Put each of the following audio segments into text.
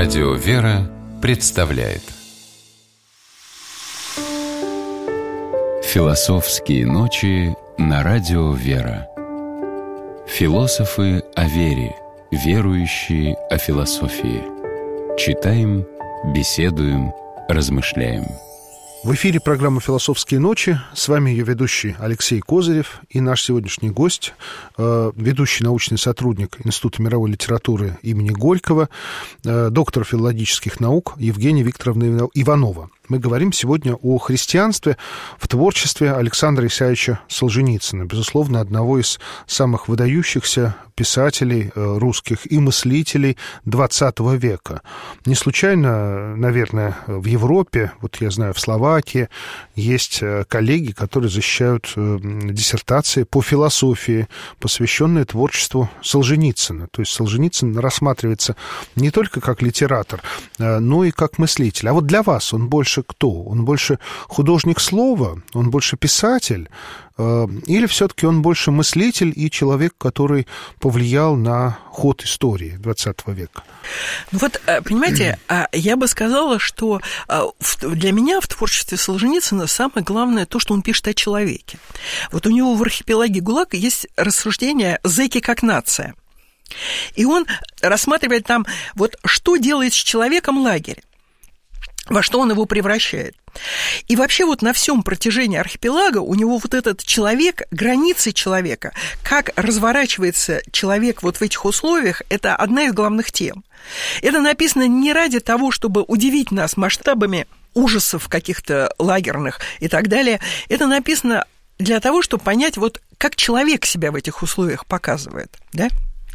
Радио «Вера» представляет Философские ночи на Радио «Вера». Философы о вере, верующие о философии. Читаем, беседуем, размышляем. В эфире программа «Философские ночи». С вами ее ведущий Алексей Козырев и наш сегодняшний гость, ведущий научный сотрудник Института мировой литературы имени Горького, доктор филологических наук Евгения Викторовна Иванова. Мы говорим сегодня о христианстве в творчестве Александра Исаевича Солженицына, безусловно, одного из самых выдающихся писателей русских и мыслителей XX века. Не случайно, наверное, в Европе, вот я знаю, в Словакии, есть коллеги, которые защищают диссертации по философии, посвященные творчеству Солженицына. То есть Солженицын рассматривается не только как литератор, но и как мыслитель. А вот для вас он больше кто? Он больше художник слова? Он больше писатель? Или все-таки он больше мыслитель и человек, который повлиял на ход истории XX века? Ну вот, понимаете, я бы сказала, что для меня в творчестве Солженицына самое главное то, что он пишет о человеке. Вот у него в «Архипелаге ГУЛАГ» есть рассуждение «зэки как нация». И он рассматривает там, вот что делает с человеком лагерь, во что он его превращает. И вообще вот на всем протяжении архипелага у него вот этот человек, границы человека, как разворачивается человек вот в этих условиях, это одна из главных тем. Это написано не ради того, чтобы удивить нас масштабами ужасов каких-то лагерных и так далее. Это написано для того, чтобы понять, вот как человек себя в этих условиях показывает, да?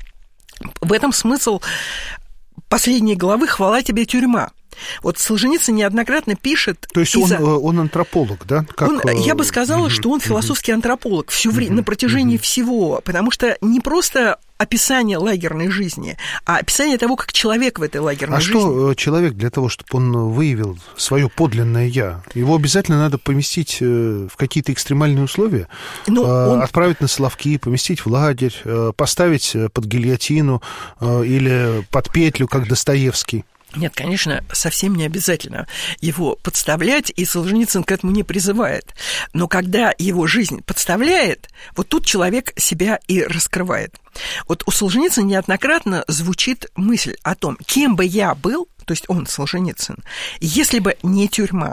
В этом смысл последней главы «Хвала тебе, тюрьма». Вот Солженицын неоднократно пишет... То есть он антрополог, да? Я бы сказала, что он философский антрополог на протяжении всего, потому что не просто описание лагерной жизни, а описание того, как человек в этой лагерной жизни. А что человек для того, чтобы он выявил свое подлинное «я»? Его обязательно надо поместить в какие-то экстремальные условия? Отправить на Соловки, поместить в лагерь, поставить под гильотину или под петлю, как Достоевский? Нет, конечно, совсем не обязательно его подставлять, и Солженицын к этому не призывает. Но когда его жизнь подставляет, вот тут человек себя и раскрывает. Вот у Солженицына неоднократно звучит мысль о том, кем бы я был, то есть он, Солженицын, если бы не тюрьма.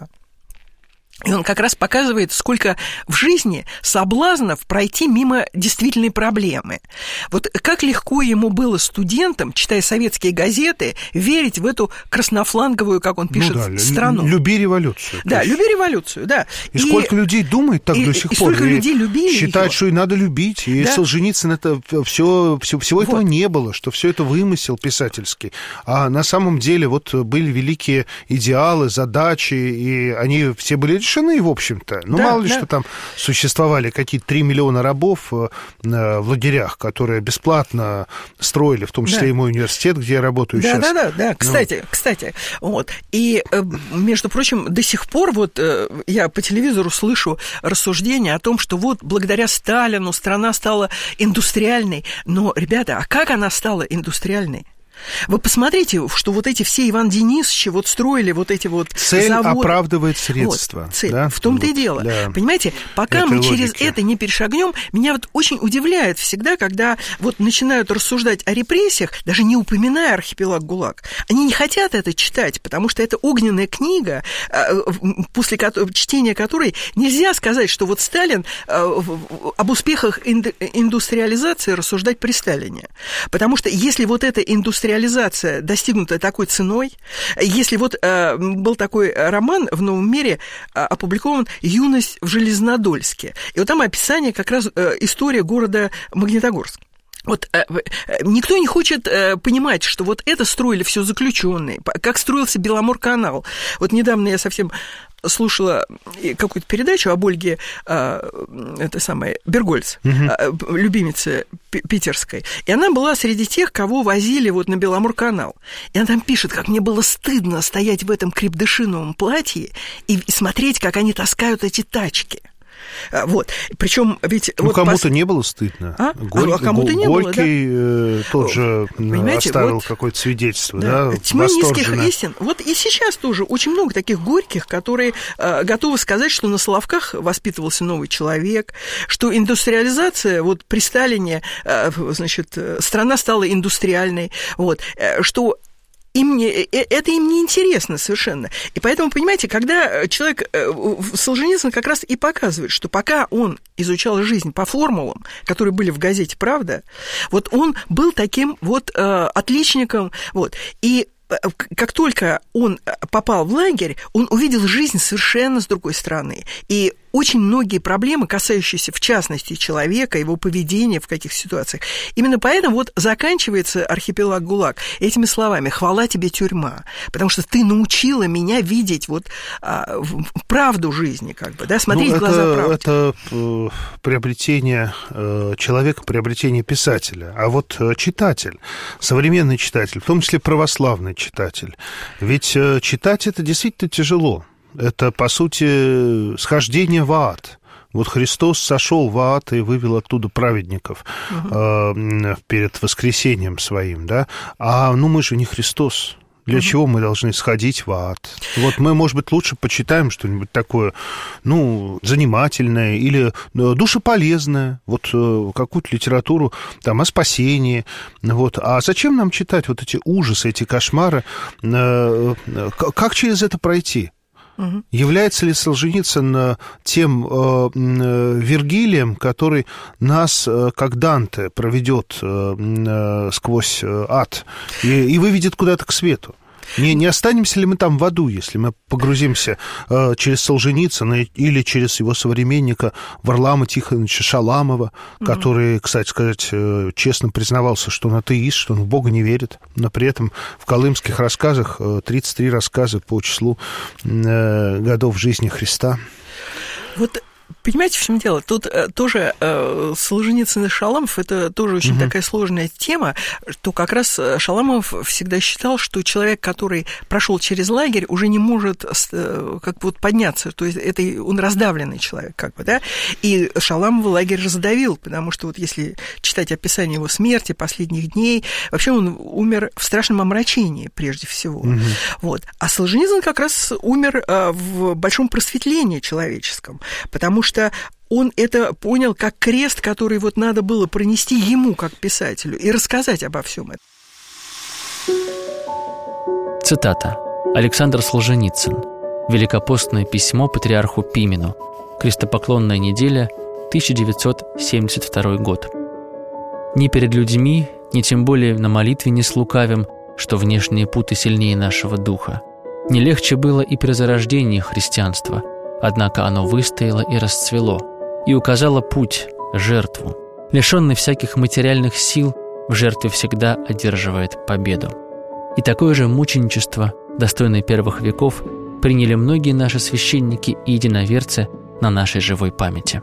И он как раз показывает, сколько в жизни соблазнов пройти мимо действительной проблемы. Вот как легко ему было студентам, читая советские газеты, верить в эту краснофланговую, как он пишет, страну. Люби революцию. Да, люби революцию, да. И сколько людей думает так до сих пор. И сколько людей любили считают, что и надо любить. И да? Солженицын это всего этого не было, что все это вымысел писательский. А на самом деле вот были великие идеалы, задачи, и они все были решены, в общем-то. Ну, мало ли, что там существовали какие-то 3 миллиона рабов в лагерях, которые бесплатно строили, в том числе и мой университет, где я работаю сейчас. Да. Кстати. Вот. И, между прочим, до сих пор вот я по телевизору слышу рассуждения о том, что вот благодаря Сталину страна стала индустриальной. Но, ребята, а как она стала индустриальной? Вы посмотрите, что вот эти все Иван Денисовичи вот строили вот эти вот цель заводы. Оправдывает средства. Вот, цель. Да? В том-то и дело. Да. Понимаете, пока мы через это не перешагнем, меня вот очень удивляет всегда, когда вот начинают рассуждать о репрессиях, даже не упоминая «Архипелаг ГУЛАГ». Они не хотят это читать, потому что это огненная книга, после чтения которой нельзя сказать, что вот Сталин об успехах индустриализации рассуждать при Сталине. Потому что если вот эта индустриализация достигнута такой ценой. Если вот был такой роман в «Новом мире» опубликован «Юность в Железнодольске». И вот там описание как раз история города Магнитогорск. Вот никто не хочет понимать, что вот это строили все заключенные, как строился Беломорканал. Вот недавно я совсем слушала какую-то передачу об Ольге Бергольц, любимице питерской, и она была среди тех, кого возили вот на Беломорканал. И она там пишет, как мне было стыдно стоять в этом крепдышиновом платье и смотреть, как они таскают эти тачки. Вот. Причем ведь... Ну, вот кому-то не было стыдно. Кому-то не Горький было, да? Тот же оставил вот, какое-то свидетельство, да? Тьма низких истин. Вот и сейчас тоже очень много таких горьких, которые готовы сказать, что на Соловках воспитывался новый человек, что индустриализация, вот при Сталине, значит, страна стала индустриальной, вот, что это им не интересно совершенно. И поэтому, понимаете, когда человек, Солженицын как раз и показывает, что пока он изучал жизнь по формулам, которые были в газете «Правда», вот он был таким вот отличником, вот, и как только он попал в лагерь, он увидел жизнь совершенно с другой стороны. И очень многие проблемы, касающиеся, в частности, человека, его поведения в каких ситуациях. Именно поэтому вот заканчивается «Архипелаг ГУЛАГ» этими словами: «Хвала тебе, тюрьма, потому что ты научила меня видеть вот правду жизни, как бы, да, смотреть в глаза правде». Это приобретение человека, приобретение писателя. А вот читатель, современный читатель, в том числе православный читатель, ведь читать это действительно тяжело. Это, по сути, схождение в ад. Вот Христос сошел в ад и вывел оттуда праведников перед воскресением своим, да? Мы же не Христос. Для чего мы должны сходить в ад? Вот мы, может быть, лучше почитаем что-нибудь такое, занимательное или душеполезное, вот какую-то литературу там о спасении. Вот. А зачем нам читать вот эти ужасы, эти кошмары? Как через это пройти? Является ли Солженицын тем Вергилием, который нас, как Данте, проведет сквозь ад и выведет куда-то к свету? Не останемся ли мы там в аду, если мы погрузимся через Солженицына или через его современника Варлама Тихоновича Шаламова, который, кстати сказать, честно признавался, что он атеист, что он в Бога не верит, но при этом в колымских рассказах 33 рассказа по числу годов жизни Христа. Вот понимаете, в чем дело? Тут тоже Солженицын и Шаламов – это тоже очень такая сложная тема, что как раз Шаламов всегда считал, что человек, который прошел через лагерь, уже не может как бы вот подняться, то есть это он раздавленный человек, как бы, да, и Шаламова лагерь раздавил, потому что вот если читать описание его смерти, последних дней, вообще он умер в страшном омрачении прежде всего, вот, а Солженицын как раз умер в большом просветлении человеческом, потому что он это понял как крест, который вот надо было пронести ему, как писателю, и рассказать обо всем этом. Цитата. Александр Солженицын. Великопостное письмо патриарху Пимену. Крестопоклонная неделя, 1972 год. Ни перед людьми, ни тем более на молитве не слукавим, что внешние путы сильнее нашего духа. Не легче было и при зарождении христианства, однако оно выстояло и расцвело, и указало путь, жертву. Лишенный всяких материальных сил, в жертве всегда одерживает победу. И такое же мученичество, достойное первых веков, приняли многие наши священники и единоверцы на нашей живой памяти.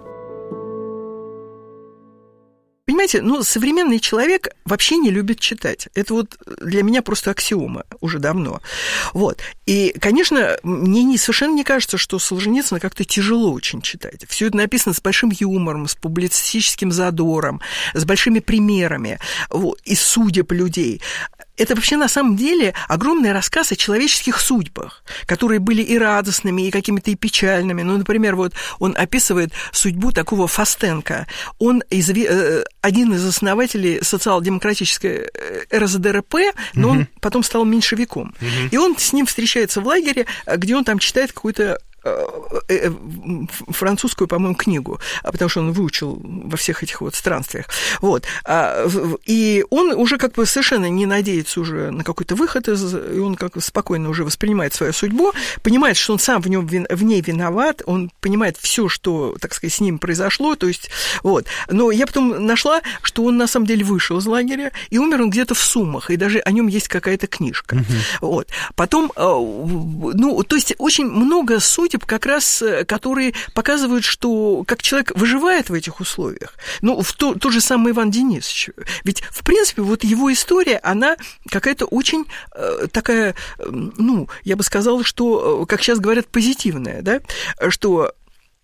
Понимаете, современный человек вообще не любит читать. Это вот для меня просто аксиома уже давно. Вот. И, конечно, мне совершенно не кажется, что Солженицына как-то тяжело очень читать. Все это написано с большим юмором, с публицистическим задором, с большими примерами, вот, и судеб людей. Это вообще на самом деле огромный рассказ о человеческих судьбах, которые были и радостными, и какими-то и печальными. Например, вот он описывает судьбу такого Фастенко. Он один из основателей социал-демократической РСДРП, но он потом стал меньшевиком. И он с ним встречается в лагере, где он там читает какую-то французскую, по-моему, книгу, потому что он выучил во всех этих вот странствиях. Вот. И он уже как бы совершенно не надеется уже на какой-то выход, и он как бы спокойно уже воспринимает свою судьбу, понимает, что он сам в ней виноват, он понимает все, что, так сказать, с ним произошло, то есть, вот. Но я потом нашла, что он на самом деле вышел из лагеря, и умер он где-то в Сумах, и даже о нем есть какая-то книжка. Вот. Потом, то есть очень много судеб как раз, которые показывают, что как человек выживает в этих условиях. Тот же самый Иван Денисович. Ведь, в принципе, вот его история, она какая-то очень такая, я бы сказала, что, как сейчас говорят, позитивная, да, что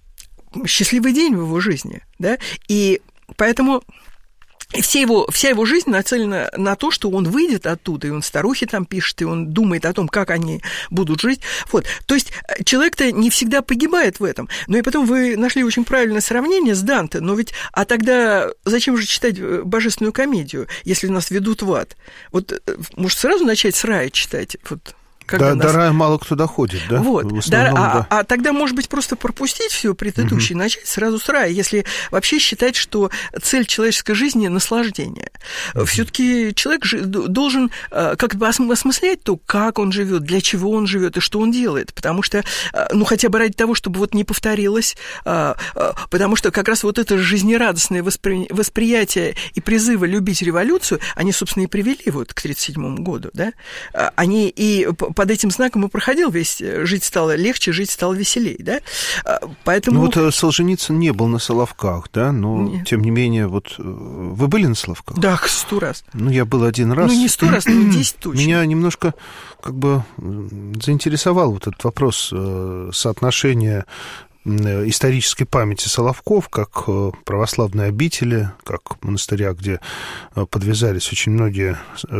счастливый день в его жизни, да, и поэтому... И вся его жизнь нацелена на то, что он выйдет оттуда, и он старухе там пишет, и он думает о том, как они будут жить. Вот. То есть человек-то не всегда погибает в этом. Но и потом вы нашли очень правильное сравнение с Данте. Но ведь, а тогда зачем же читать божественную комедию, если нас ведут в ад? Вот, может, сразу начать с рая читать? Вот. До рая мало кто доходит, да? Вот. А тогда, может быть, просто пропустить все предыдущее и начать сразу с рая, если вообще считать, что цель человеческой жизни – наслаждение. Все-таки человек должен как бы осмыслять то, как он живет, для чего он живет и что он делает. Потому что, ну, хотя бы ради того, чтобы вот не повторилось, потому что как раз вот это жизнерадостное восприятие и призывы любить революцию, они, собственно, и привели вот к 1937 году, да? Они и под этим знаком и проходил весь «жить стало легче, жить стало веселей», да? Поэтому... Ну, вот Солженицын не был на Соловках, да? Но, нет. Тем не менее, вот вы были на Соловках? Да, 100 раз. Ну, я был 1 раз. Ну, не 100 раз, но 10 точно. Меня немножко как бы заинтересовал вот этот вопрос соотношения исторической памяти Соловков как православной обители, как монастыря, где подвязались очень многие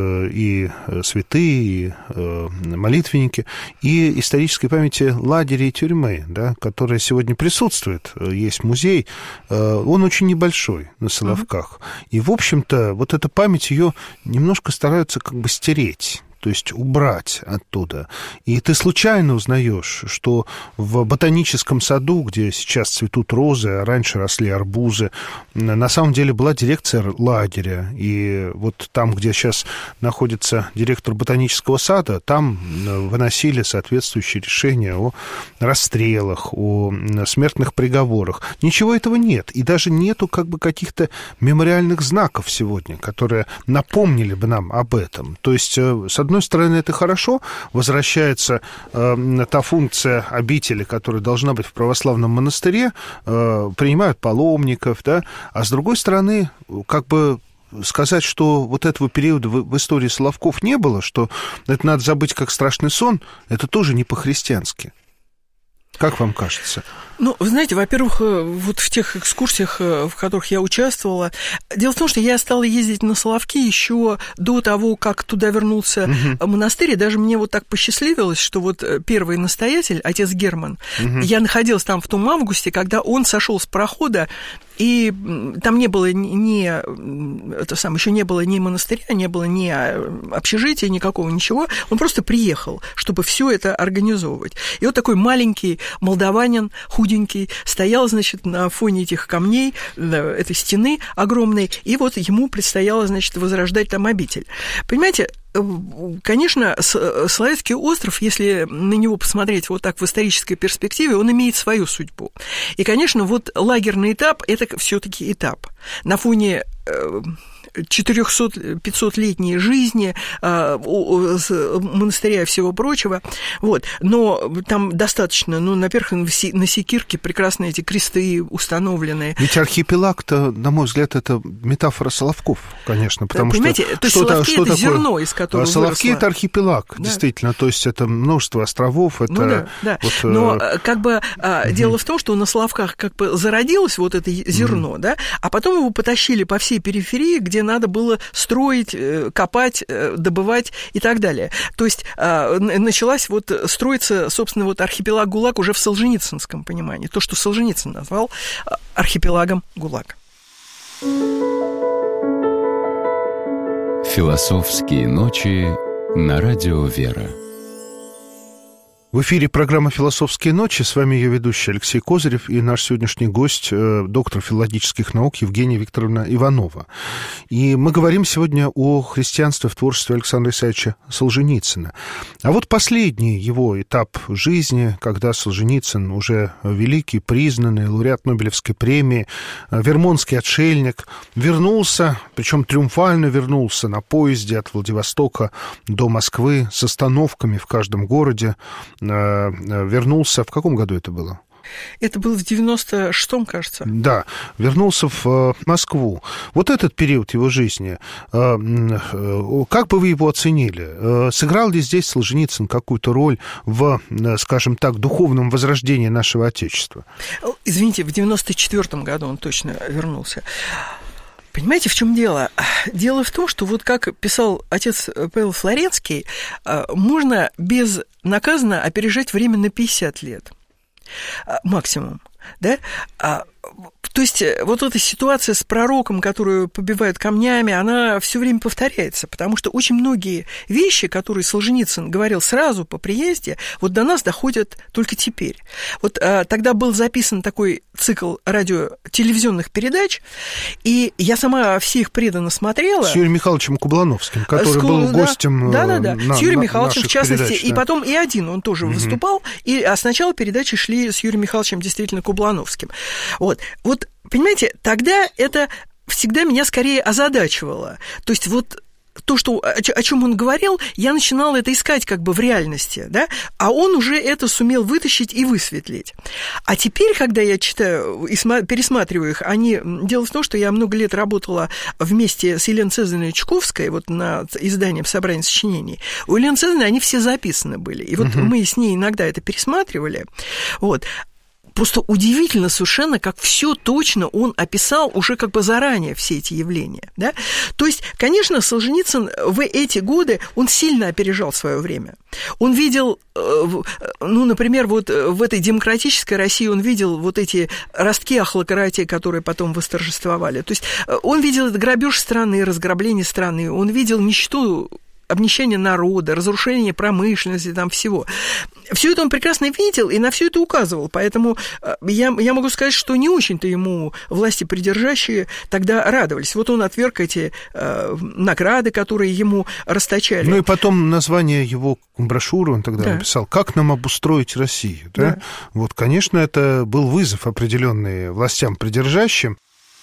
и святые, и молитвенники, и исторической памяти лагеря и тюрьмы, да, которая сегодня присутствует. Есть музей, он очень небольшой на Соловках. И, в общем-то, вот эта память, ее немножко стараются как бы стереть, то есть убрать оттуда. И ты случайно узнаешь, что в ботаническом саду, где сейчас цветут розы, а раньше росли арбузы, на самом деле была дирекция лагеря. И вот там, где сейчас находится директор ботанического сада, там выносили соответствующие решения о расстрелах, о смертных приговорах. Ничего этого нет. И даже нету как бы каких-то мемориальных знаков сегодня, которые напомнили бы нам об этом. То есть, с одной стороны, это хорошо, возвращается та функция обители, которая должна быть в православном монастыре, принимают паломников, да, а с другой стороны, как бы сказать, что вот этого периода в истории Соловков не было, что это надо забыть как страшный сон, это тоже не по-христиански. Как вам кажется? Ну, вы знаете, во-первых, вот в тех экскурсиях, в которых я участвовала, дело в том, что я стала ездить на Соловки еще до того, как туда вернулся монастырь, и даже мне вот так посчастливилось, что вот первый настоятель, отец Герман, я находилась там в том августе, когда он сошел с парохода, и там не было еще не было ни монастыря, не было ни общежития, никакого, ничего. Он просто приехал, чтобы все это организовывать. И вот такой маленький молдаванин, худенький, стоял, значит, на фоне этих камней, этой стены огромной, и вот ему предстояло, значит, возрождать там обитель. Понимаете, конечно, Соловецкий остров, если на него посмотреть вот так в исторической перспективе, он имеет свою судьбу. И, конечно, вот лагерный этап – это все-таки этап. На фоне 400-500-летней жизни, монастыря и всего прочего. Вот. Но там достаточно, ну, во-первых, на Секирке прекрасные эти кресты установленные. Ведь архипелаг-то, на мой взгляд, это метафора Соловков, конечно, потому понимаете, что... То есть Соловки – это зерно, из которого Соловки выросло. – это архипелаг, да. Действительно, то есть это множество островов, это... Ну, да. Вот, но как бы дело в том, что на Соловках как бы зародилось вот это зерно, да, а потом его потащили по всей периферии, где надо было строить, копать, добывать и так далее. То есть началась вот строиться, собственно, вот архипелаг ГУЛАГ уже в солженицынском понимании. То, что Солженицын назвал архипелагом ГУЛАГ. Философские ночи на радио «Вера». В эфире программа «Философские ночи». С вами ее ведущий Алексей Козырев и наш сегодняшний гость, доктор филологических наук Евгения Викторовна Иванова. И мы говорим сегодня о христианстве в творчестве Александра Исаевича Солженицына. А вот последний его этап жизни, когда Солженицын, уже великий, признанный лауреат Нобелевской премии, вермонтский отшельник, вернулся, причем триумфально вернулся на поезде от Владивостока до Москвы с остановками в каждом городе, вернулся. В каком году это было? Это было в 96-м, кажется. Да, вернулся в Москву. Вот этот период его жизни, как бы вы его оценили? Сыграл ли здесь Солженицын какую-то роль в, скажем так, духовном возрождении нашего Отечества? Извините, в 94-м году он точно вернулся. Понимаете, в чем дело? Дело в том, что вот как писал отец Павел Флоренский, можно безнаказанно опережать время на 50 лет. Максимум. Да? То есть вот эта ситуация с пророком, которую побивают камнями, она все время повторяется, потому что очень многие вещи, которые Солженицын говорил сразу по приезде, вот до нас доходят только теперь. Вот тогда был записан такой цикл радио-телевизионных передач, и я сама все их преданно смотрела. С Юрием Михайловичем Кублановским, который был гостем с Юрием Михайловичем, в частности, передач, и потом и один он тоже выступал, а сначала передачи шли с Юрием Михайловичем действительно Кублановским. Вот, понимаете, тогда это всегда меня скорее озадачивало. То есть вот то, о чем он говорил, я начинала это искать как бы в реальности, да, а он уже это сумел вытащить и высветлить. А теперь, когда я читаю и пересматриваю их, дело в том, что я много лет работала вместе с Еленой Цезаревной Чуковской, вот над изданием собрания сочинений. У Елены Цезаревны они все записаны были, и вот мы с ней иногда это пересматривали, вот. Просто удивительно совершенно, как все точно он описал уже как бы заранее все эти явления. Да? То есть, конечно, Солженицын в эти годы, он сильно опережал свое время. Он видел, например, вот в этой демократической России он видел вот эти ростки ахлократии, которые потом восторжествовали. То есть он видел этот грабеж страны, разграбление страны, он видел нищету, обнищание народа, разрушение промышленности, там всего. Все это он прекрасно видел и на все это указывал. Поэтому я могу сказать, что не очень-то ему власти придержащие тогда радовались. Вот он отверг эти награды, которые ему расточали. Ну и потом название его брошюры он тогда написал «Как нам обустроить Россию?». Да? Вот, конечно, это был вызов определенный властям придержащим.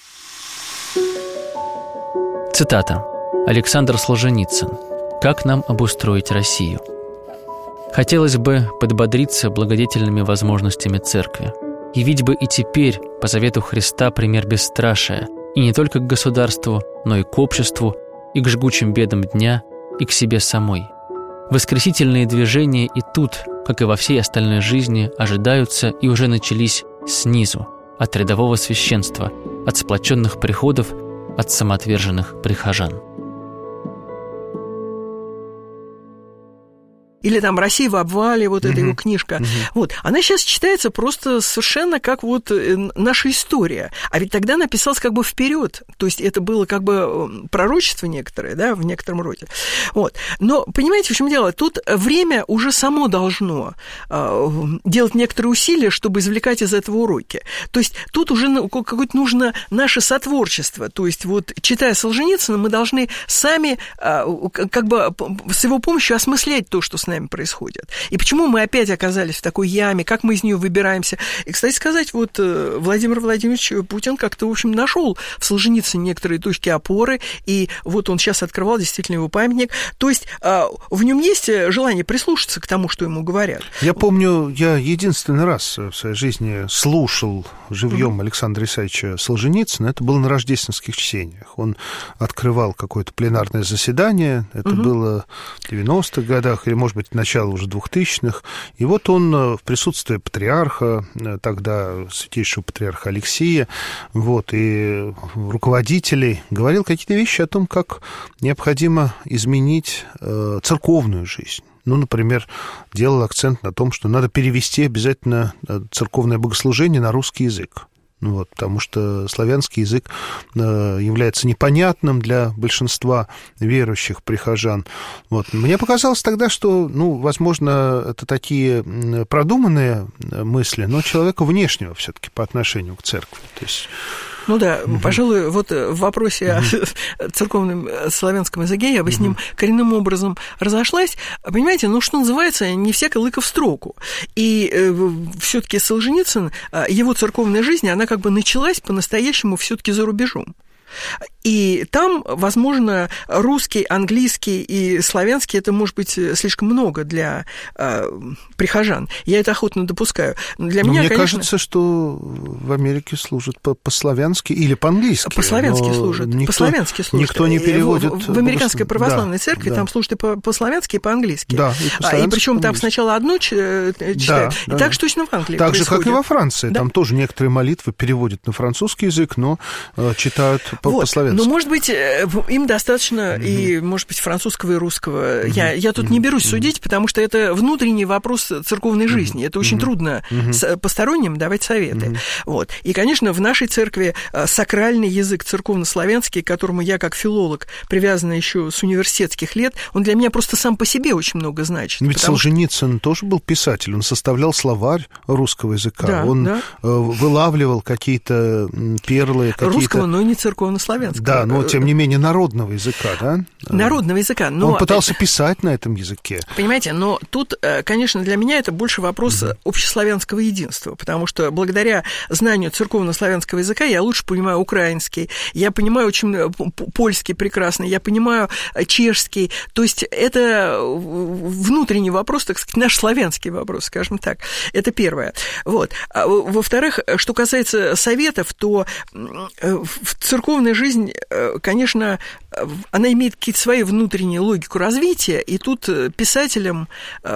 Цитата. Александр Солженицын. «Как нам обустроить Россию?» Хотелось бы подбодриться благодетельными возможностями церкви. Явить бы и теперь, по завету Христа, пример бесстрашия, и не только к государству, но и к обществу, и к жгучим бедам дня, и к себе самой. Воскресительные движения и тут, как и во всей остальной жизни, ожидаются и уже начались снизу, от рядового священства, от сплоченных приходов, от самоотверженных прихожан. Или там «Россия в обвале», вот эта его книжка. Вот. Она сейчас читается просто совершенно как вот наша история. А ведь тогда она писалась как бы вперед. То есть это было как бы пророчество некоторое, да, в некотором роде. Вот. Но понимаете, в чем дело? Тут время уже само должно делать некоторые усилия, чтобы извлекать из этого уроки. То есть тут уже какое-то нужно наше сотворчество. То есть вот, читая Солженицына, мы должны сами как бы с его помощью осмыслять то, что с нами происходит. И почему мы опять оказались в такой яме, как мы из нее выбираемся. И, кстати сказать, вот Владимир Владимирович Путин как-то, в общем, нашел в Солженицыне некоторые точки опоры, и вот он сейчас открывал действительно его памятник. То есть в нем есть желание прислушаться к тому, что ему говорят. Я помню, я единственный раз в своей жизни слушал живьем Александра Исаевича Солженицына, это было на рождественских чтениях. Он открывал какое-то пленарное заседание, это было в 90-х годах, или, может быть, начало уже 2000-х, и вот он в присутствии патриарха, тогда святейшего патриарха Алексия, вот, и руководителей, говорил какие-то вещи о том, как необходимо изменить церковную жизнь. Ну, например, делал акцент на том, что надо перевести обязательно церковное богослужение на русский язык. Вот, потому что славянский язык является непонятным для большинства верующих прихожан. Вот. Мне показалось тогда, что, возможно, это такие продуманные мысли, но человека внешнего все-таки по отношению к церкви. То есть... Ну да, пожалуй, вот в вопросе о церковном славянском языке я бы с ним коренным образом разошлась. Понимаете, что называется, не всякий лыко в строку. И все-таки Солженицын, его церковная жизнь, она как бы началась по-настоящему все-таки за рубежом. И там, возможно, русский, английский и славянский, это может быть слишком много для прихожан. Я это охотно допускаю. Но для меня, мне конечно... кажется, что в Америке служат по-славянски или по-английски. По-славянски служат. По-славянски служат. Никто не переводит. В американской православной церкви там служат и по-славянски, и по-английски. Да, и причем там сначала одно читают. И так же точно в Англии так происходит. же, как и во Франции. Там тоже некоторые молитвы переводят на французский язык, но читают по-славянски. Но, может быть, им достаточно и, может быть, французского и русского. Я тут не берусь судить, потому что это внутренний вопрос церковной жизни. Это очень трудно посторонним давать советы. Вот. И, конечно, в нашей церкви сакральный язык церковно-славянский, к которому я, как филолог, привязана еще с университетских лет, он для меня просто сам по себе очень много значит. Ведь Солженицын тоже был писатель, он составлял словарь русского языка, он вылавливал какие-то перлы. Русского, но не церковно-славянского. Да, но, тем не менее, народного языка, да? Народного языка. Но... Он пытался писать на этом языке. Понимаете, но тут, конечно, для меня это больше вопрос общеславянского единства, потому что благодаря знанию церковно-славянского языка я лучше понимаю украинский, я понимаю очень польский прекрасно, я понимаю чешский, то есть это внутренний вопрос, так сказать, наш славянский вопрос, скажем так. Это первое. Вот. Во-вторых, что касается советов, то в церковной жизни, конечно, она имеет какие-то свои внутренние логику развития, и тут писателям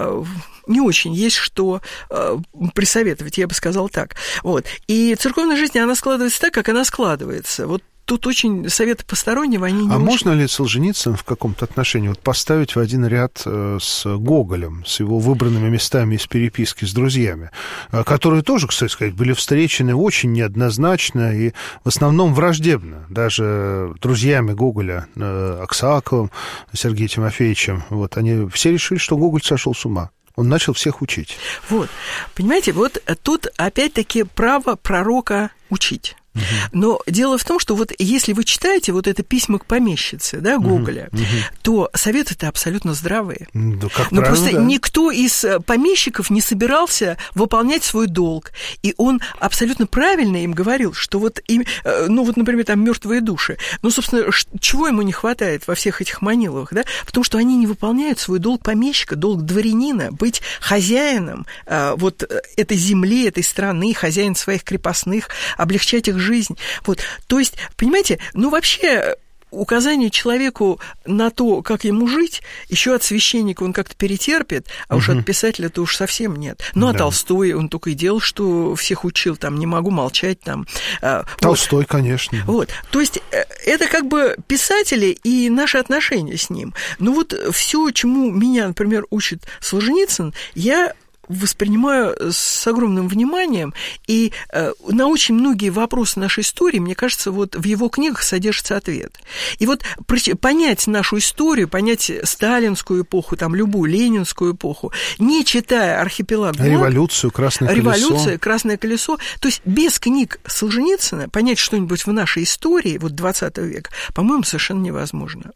не очень есть что присоветовать, я бы сказала так. Вот. И церковная жизнь, она складывается так, как она складывается. Вот тут очень советы постороннего, они не очень... можно ли Солженицын в каком-то отношении поставить в один ряд с Гоголем, с его выбранными местами из переписки с друзьями, которые тоже, кстати сказать, были встречены очень неоднозначно и в основном враждебно, даже друзьями Гоголя, Аксаковым, Сергеем Тимофеевичем. Вот, они все решили, что Гоголь сошел с ума. Он начал всех учить. Вот, понимаете, вот тут опять-таки право пророка учить. Но дело в том, что вот если вы читаете вот это письмо к помещице, да, Гоголя, то советы-то абсолютно здравые. Да, как но правило, просто никто из помещиков не собирался выполнять свой долг. И он абсолютно правильно им говорил, что вот, ну вот, например, там мертвые души. Ну, собственно, чего ему не хватает во всех этих Маниловых, да? Потому что они не выполняют свой долг помещика, долг дворянина, быть хозяином вот этой земли, этой страны, хозяин своих крепостных, облегчать их жизнь. Вот. То есть, понимаете, ну вообще указание человеку на то, как ему жить, еще от священника он как-то перетерпит, а уж от писателя-то уж совсем нет. Ну, а Толстой, он только и делал, что всех учил, там, не могу молчать, там. Толстой, вот. Конечно. Вот. То есть, это как бы писатели и наши отношения с ним. Ну, вот все, чему меня, например, учит Солженицын, я воспринимаю с огромным вниманием, и на очень многие вопросы нашей истории, мне кажется, вот в его книгах содержится ответ. И вот понять нашу историю, понять сталинскую эпоху, там, любую ленинскую эпоху, не читая «Архипелаг ГУЛАГ», революцию, «Красное колесо», то есть без книг Солженицына понять что-нибудь в нашей истории, вот 20 века, по-моему, совершенно невозможно.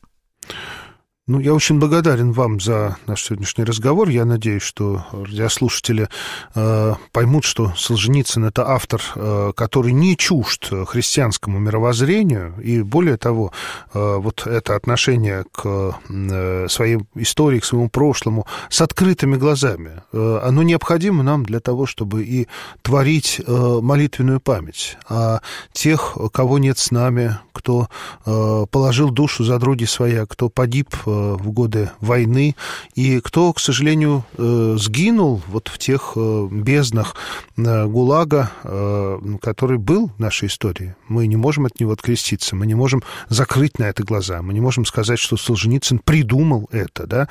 Ну, я очень благодарен вам за наш сегодняшний разговор. Я надеюсь, что радиослушатели поймут, что Солженицын — это автор, который не чужд христианскому мировоззрению, и более того, вот это отношение к своей истории, к своему прошлому с открытыми глазами, оно необходимо нам для того, чтобы и творить молитвенную память о тех, кого нет с нами, кто положил душу за други своя, кто погиб в годы войны, и кто, к сожалению, сгинул вот в тех безднах ГУЛАГа, который был в нашей истории. Мы не можем от него откреститься, мы не можем закрыть на это глаза, мы не можем сказать, что Солженицын придумал это, да,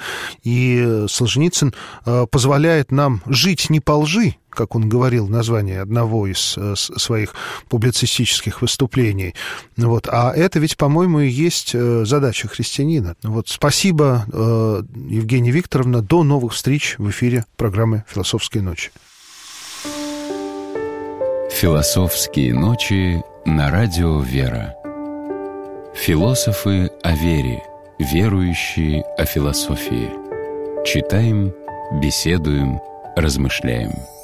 и Солженицын позволяет нам жить не по лжи, как он говорил в названии одного из своих публицистических выступлений. Вот. А это ведь, по-моему, и есть задача христианина. Вот. Спасибо, Евгения Викторовна. До новых встреч в эфире программы «Философские ночи». «Философские ночи» на радио «Вера». Философы о вере, верующие о философии. Читаем, беседуем, размышляем.